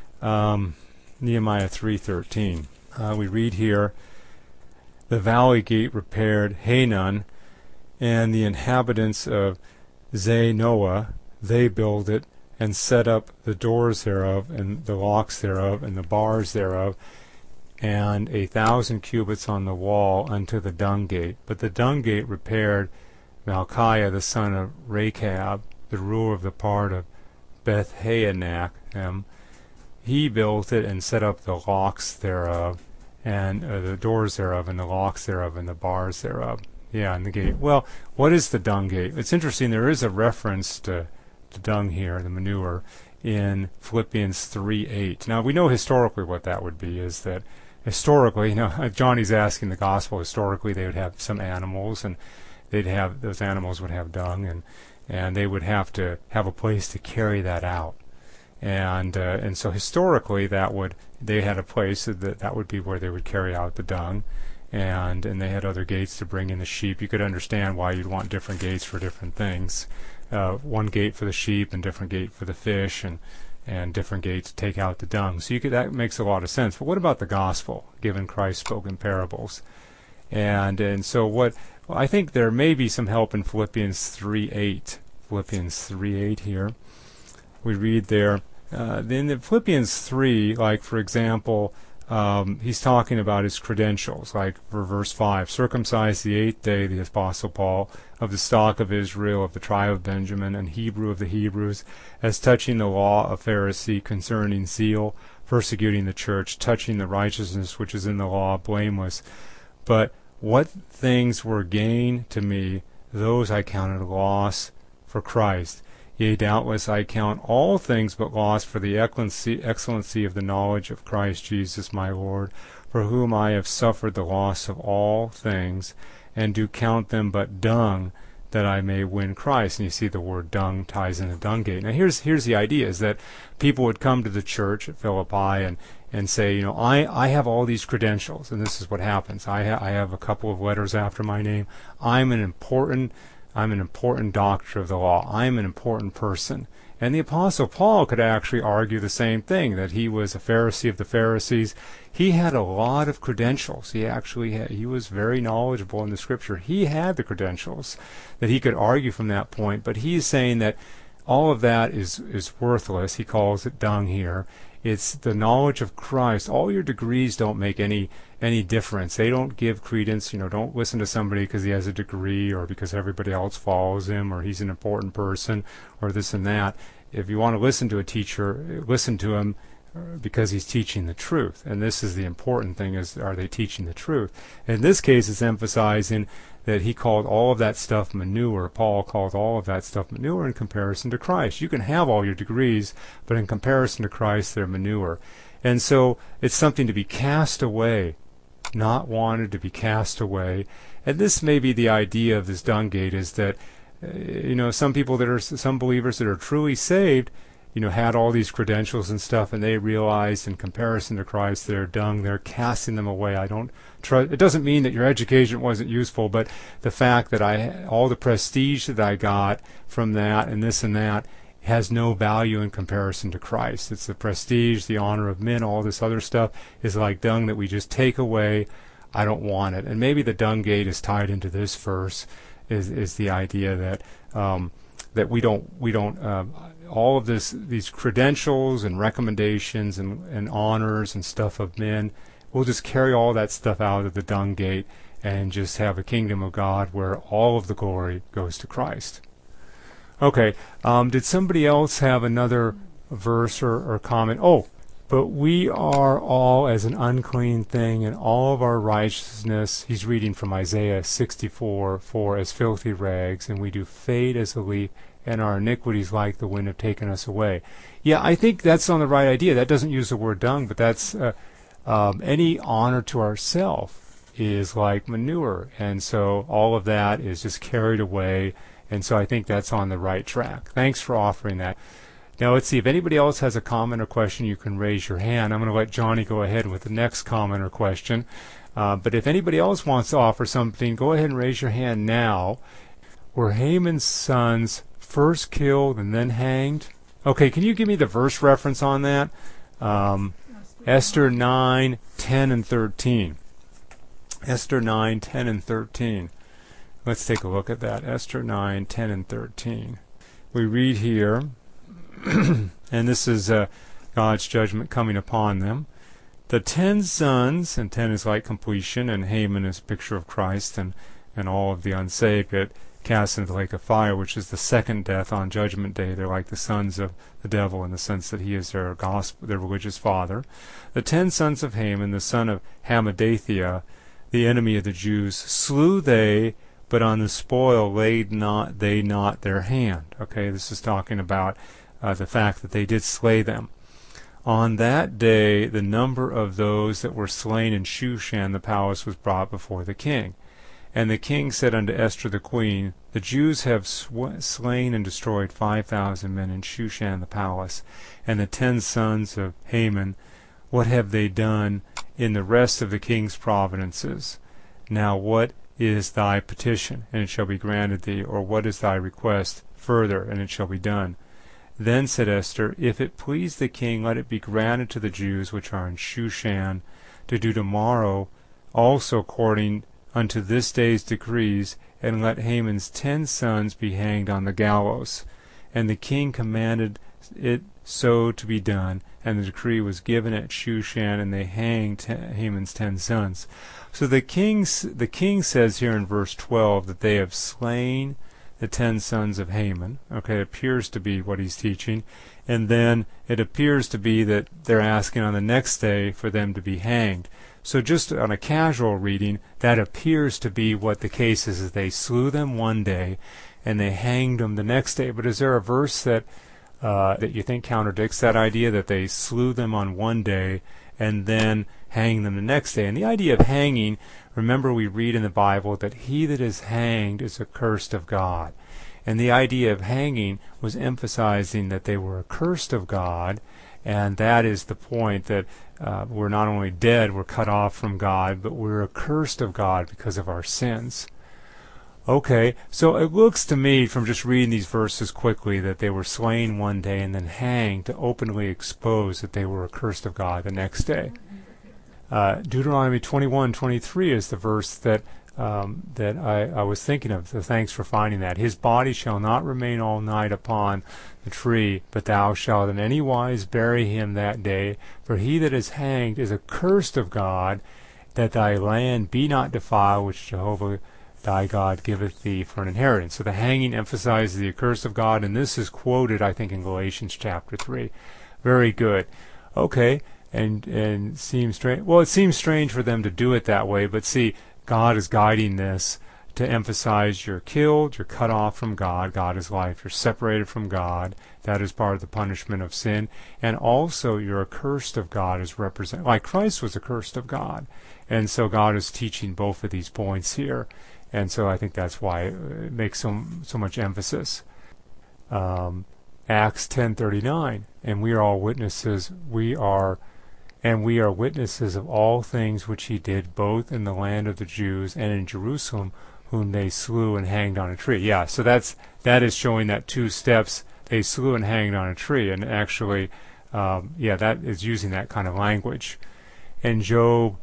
Nehemiah 3:13. We read here, the valley gate repaired Hanun, and the inhabitants of Zanoah, they build it, and set up the doors thereof, and the locks thereof, and the bars thereof, and 1,000 cubits on the wall unto the dung gate. But the dung gate repaired Malchiah the son of Rechab, the ruler of the part of Beth-Haanak. He built it and set up the locks thereof, and the doors thereof, and the locks thereof, and the bars thereof. Yeah, and the gate. Well, what is the dung gate? It's interesting. There is a reference to the dung here, the manure, in Philippians 3:8. Now, we know historically what that would be, is that historically, Johnny's asking the gospel, historically they would have some animals, and those animals would have dung, and they would have to have a place to carry that out. And so historically they had a place that would be where they would carry out the dung, and they had other gates to bring in the sheep. You could understand why you'd want different gates for different things. One gate for the sheep and different gate for the fish, and different gates to take out the dung. So that makes a lot of sense. But what about the gospel, given Christ spoke in parables? And so I think there may be some help in Philippians 3:8. Philippians 3:8 here. We read there, then in Philippians 3, like for example, he's talking about his credentials, like for verse 5, circumcised the 8th day, the Apostle Paul, of the stock of Israel, of the tribe of Benjamin, and Hebrew of the Hebrews, as touching the law, a Pharisee, concerning zeal, persecuting the church, touching the righteousness which is in the law, blameless. But what things were gain to me, those I counted loss for Christ. Yea, doubtless I count all things but loss for the excellency of the knowledge of Christ Jesus my Lord, for whom I have suffered the loss of all things, and do count them but dung, that I may win Christ. And you see the word dung ties in the dung gate. Now here's the idea, is that people would come to the church at Philippi and say, I have all these credentials, and this is what happens. I have a couple of letters after my name. I'm an important doctor of the law. I'm an important person. And the Apostle Paul could actually argue the same thing, that he was a Pharisee of the Pharisees. He had a lot of credentials. He was very knowledgeable in the Scripture. He had the credentials that he could argue from that point, but he's saying that all of that is worthless. He calls it dung here. It's the knowledge of Christ. All your degrees don't make any difference. They don't give credence. Don't listen to somebody because he has a degree, or because everybody else follows him, or he's an important person, or this and that. If you want to listen to a teacher, listen to him because he's teaching the truth. And this is the important thing, is, are they teaching the truth? In this case, it's emphasizing that he called all of that stuff manure. Paul called all of that stuff manure in comparison to Christ. You can have all your degrees, but in comparison to Christ, they're manure. And so it's something to be cast away, not wanted, to be cast away. And this may be the idea of this dung gate, is that some believers that are truly saved, had all these credentials and stuff, and they realized in comparison to Christ they're dung, they're casting them away. It doesn't mean that your education wasn't useful, but the fact that all the prestige that I got from that and this and that has no value in comparison to Christ. It's the prestige, the honor of men, all this other stuff is like dung that we just take away. I don't want it. And maybe the dung gate is tied into this verse, is the idea that we don't all of these credentials and recommendations and honors and stuff of men, we'll just carry all that stuff out of the dung gate and just have a kingdom of God where all of the glory goes to Christ. Okay, did somebody else have another verse or comment? Oh, but we are all as an unclean thing, and all of our righteousness, he's reading from Isaiah 64:4, as filthy rags, and we do fade as a leaf, and our iniquities like the wind have taken us away. Yeah, I think that's on the right idea. That doesn't use the word dung, but that's any honor to ourself is like manure, and so all of that is just carried away, and so I think that's on the right track. Thanks for offering that. Now let's see, if anybody else has a comment or question, you can raise your hand. I'm going to let Johnny go ahead with the next comment or question. But if anybody else wants to offer something, go ahead and raise your hand now. Were Haman's sons first killed and then hanged? Okay, can you give me the verse reference on that? Esther 9, 10 and 13. Esther 9, 10 and 13. Let's take a look at that. Esther 9, 10 and 13. We read here, and this is God's judgment coming upon them. The 10 sons, and 10 is like completion, and Haman is a picture of Christ, and all of the unsaved get cast into the lake of fire, which is the second death on Judgment Day. They're like the sons of the devil in the sense that he is their religious father. The 10 sons of Haman, the son of Hammedatha, the enemy of the Jews, slew they, but on the spoil laid not they not their hand. Okay, this is talking about the fact that they did slay them. On that day, the number of those that were slain in Shushan the palace was brought before the king. And the king said unto Esther the queen, The Jews have slain and destroyed 5,000 men in Shushan the palace, and the 10 sons of Haman. What have they done in the rest of the king's provinces? Now what is thy petition, and it shall be granted thee, or what is thy request further, and it shall be done? Then said Esther, If it please the king, let it be granted to the Jews which are in Shushan to do tomorrow also according unto this day's decrees, and let Haman's 10 sons be hanged on the gallows. And the king commanded it so to be done, and the decree was given at Shushan, and they hanged Haman's 10 sons. So the king says here in verse 12 that they have slain the 10 sons of Haman. Okay, it appears to be what he's teaching. And then it appears to be that they're asking on the next day for them to be hanged. So just on a casual reading, that appears to be what the case is they slew them one day and they hanged them the next day. But is there a verse that you think contradicts that idea, that they slew them on one day and then hanged them the next day? And the idea of hanging, remember we read in the Bible that he that is hanged is accursed of God. And the idea of hanging was emphasizing that they were accursed of God, and that is the point, that we're not only dead, we're cut off from God, but we're accursed of God because of our sins. Okay, so it looks to me from just reading these verses quickly that they were slain one day and then hanged to openly expose that they were accursed of God the next day. Deuteronomy 21:23 is the verse that I was thinking of. So thanks for finding that. His body shall not remain all night upon the tree, but thou shalt in any wise bury him that day. For he that is hanged is accursed of God, that thy land be not defiled, which Jehovah thy God giveth thee for an inheritance. So the hanging emphasizes the accursed of God, and this is quoted, I think, in Galatians chapter 3. Very good. Okay, and seems strange. Well, it seems strange for them to do it that way, but see, God is guiding this to emphasize you're killed, you're cut off from God. God is life. You're separated from God. That is part of the punishment of sin. And also you're accursed of God is represented, like Christ was accursed of God. And so God is teaching both of these points here. And so I think that's why it makes so much emphasis. Acts 10:39, and we are all witnesses. We are witnesses of all things which he did, both in the land of the Jews and in Jerusalem, whom they slew and hanged on a tree. Yeah, so that is showing that 2 steps. They slew and hanged on a tree, and actually, that is using that kind of language. And Job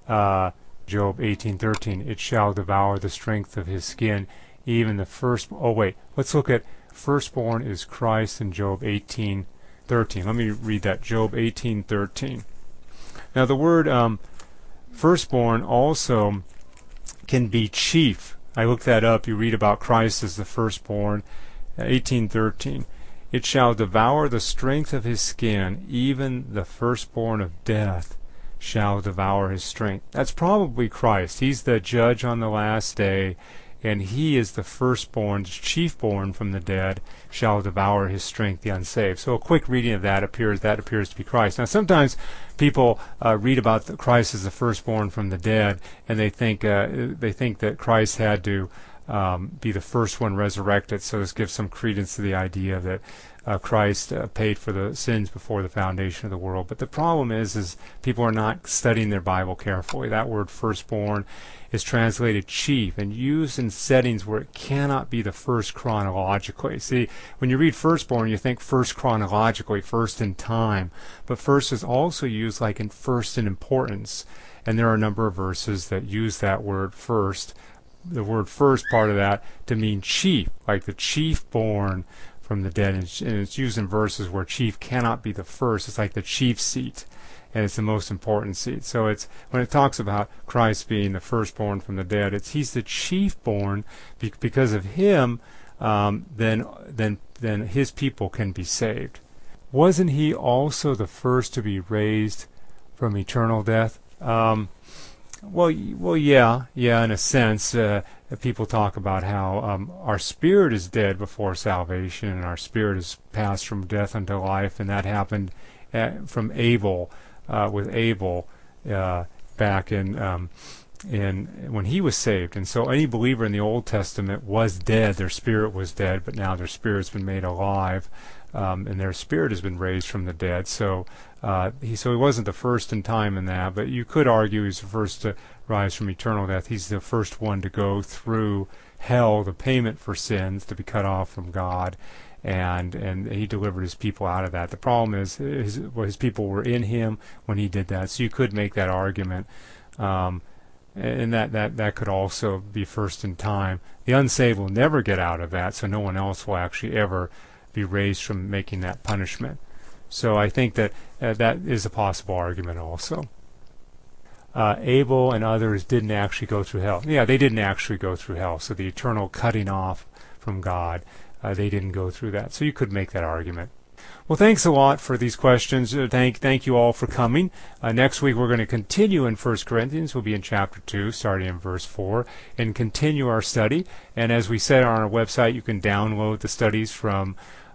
18:13, it shall devour the strength of his skin, even the first. Oh wait, let's look at firstborn is Christ in Job 18:13. Let me read that. Job 18:13. Now the word firstborn also can be chief. I looked that up. You read about Christ as the firstborn. 18:13. It shall devour the strength of his skin, even the firstborn of death shall devour his strength. That's probably Christ. He's the judge on the last day, and he is the firstborn, chiefborn from the dead, shall devour his strength, the unsaved. So a quick reading of that appears to be Christ. Now sometimes people read about Christ as the firstborn from the dead, and they think that Christ had to be the first one resurrected. So this gives some credence to the idea that Christ paid for the sins before the foundation of the world. But the problem is people are not studying their Bible carefully. That word firstborn is translated chief and used in settings where it cannot be the first chronologically. See, when you read firstborn, you think first chronologically, first in time. But first is also used like in first in importance. And there are a number of verses that use that word first, the word first part of that, to mean chief, like the chief born from the dead. And it's used in verses where chief cannot be the first. It's like the chief seat, and it's the most important seat. So it's when it talks about Christ being the firstborn from the dead, he's the chiefborn. Because of him, then his people can be saved. Wasn't he also the first to be raised from eternal death? Well, yeah, in a sense. people talk about how our spirit is dead before salvation, and our spirit is passed from death unto life, and that happened from Abel, with Abel, back in when he was saved. And so any believer in the Old Testament was dead. Their spirit was dead, but now their spirit's been made alive, and their spirit has been raised from the dead. So he wasn't the first in time in that, but you could argue he's the first to rise from eternal death. He's the first one to go through hell, the payment for sins, to be cut off from God, and he delivered his people out of that. The problem is his people were in him when he did that. So you could make that argument, and that could also be first in time. The unsaved will never get out of that, so no one else will actually ever be raised from making that punishment. So I think that that is a possible argument also. Abel and others didn't actually go through hell. Yeah, they didn't actually go through hell. So the eternal cutting off from God, they didn't go through that. So you could make that argument. Well, thanks a lot for these questions. Thank you all for coming. Next week we're going to continue in 1 Corinthians. We'll be in chapter 2, starting in verse 4, and continue our study. And as we said on our website, you can download the studies from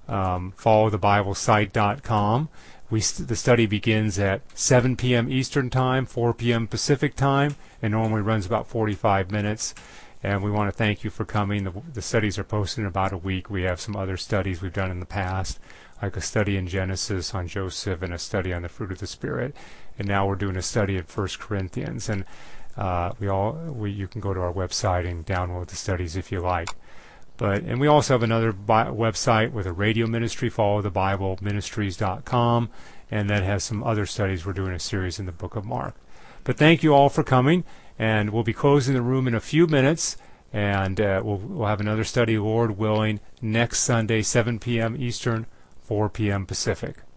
followthebiblesite.com. The study begins at 7 p.m. Eastern Time, 4 p.m. Pacific Time, and normally runs about 45 minutes. And we want to thank you for coming. The studies are posted in about a week. We have some other studies we've done in the past, like a study in Genesis on Joseph and a study on the fruit of the Spirit. And now we're doing a study in 1 Corinthians. And you can go to our website and download the studies if you like. And we also have another website with a radio ministry, followthebibleministries.com, and that has some other studies. We're doing a series in the book of Mark. But thank you all for coming, and we'll be closing the room in a few minutes, and we'll have another study, Lord willing, next Sunday, 7 p.m. Eastern, 4 p.m. Pacific.